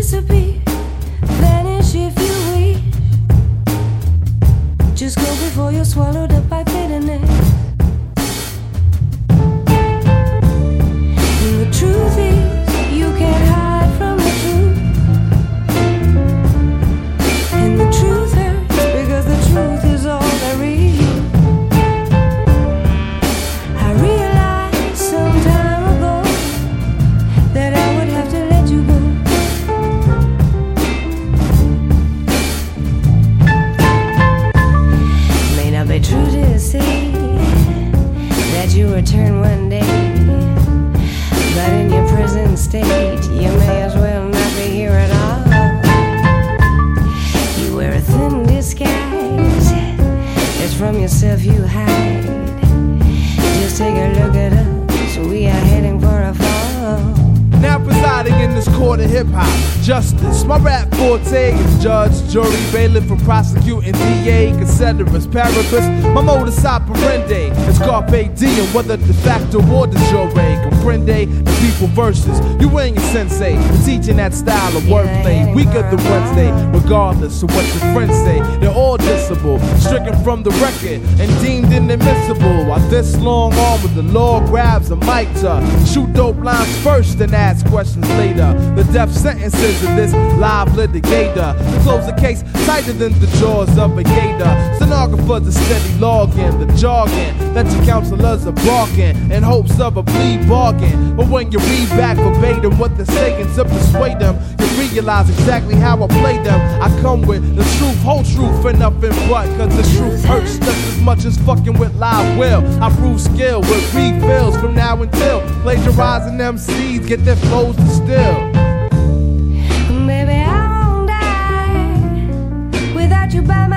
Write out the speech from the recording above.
disappear, vanish if you wish. Just go before you're swallowed up by bitterness. And the truth is, you can't hide from the truth. And the truth hurts because the truth is all there is. I realized some time ago that I would have to let you go. May not be true to say that you return one day, but in your present state, you may as well not be here at all. You wear a thin disguise, it's from yourself you hide. Just take a look at us, we are heading for a fall. Now presiding in this court of hip-hop justice, my rap forte is judge, jury, bailiff, from prosecuting DA, considerus, paribus. My modus operandi is carpe diem, whether de facto or de jure. Comprende the people versus you and your sensei, teaching that style of wordplay. Weaker than Wednesday, regardless of what your friends say. They're all dissable, stricken from the record and deemed inadmissible. While this long arm with the law grabs a mic to shoot dope lines first and ask questions later. The death sentences of this live litigator to close the case tighter than the jaws of a gator. Stenographers are steady logging the jargon that your counselors are barking in hopes of a plea bargain. But when you read back verbatim what they're saying to persuade them, you realize exactly how I play them. I come with the truth, whole truth, and nothing but. Cause the truth hurts just as much as fucking with live will. I prove skill with refills from now until plagiarizing MCs get their flows distilled. Baby, I won't die without you by my